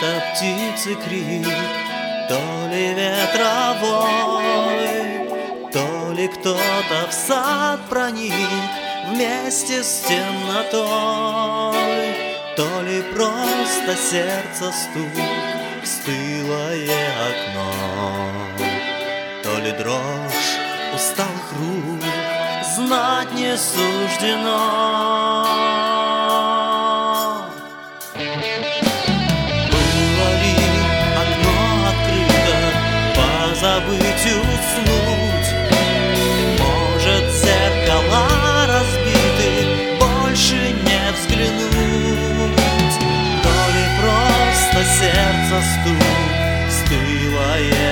это птицы крик, то ли ветровой, то ли кто-то в сад проник вместе с темнотой, то ли просто сердце стук в стылое окно, то ли дрожь усталых рук знать не суждено. Было ли окно открыто, позабыть уснуть? Может, зеркала разбиты, больше не взглянуть? То ли просто сердце стук в стылое